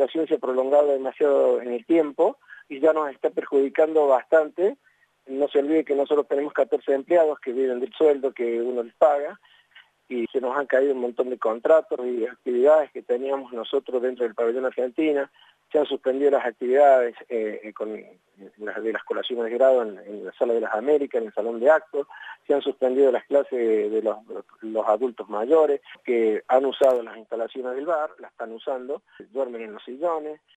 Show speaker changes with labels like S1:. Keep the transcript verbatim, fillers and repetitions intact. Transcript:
S1: situación se ha prolongado demasiado en el tiempo y ya nos está perjudicando bastante. No se olvide que nosotros tenemos catorce empleados que viven del sueldo que uno les paga y se nos han caído un montón de contratos y actividades que teníamos nosotros dentro del pabellón Argentina. Se han suspendido las actividades eh, con las, de las colaciones de grado en, en la Sala de las Américas, en el Salón de Actos. Se han suspendido las clases de, de los, los adultos mayores que han usado las instalaciones del bar, las están usando, duermen en los sillones.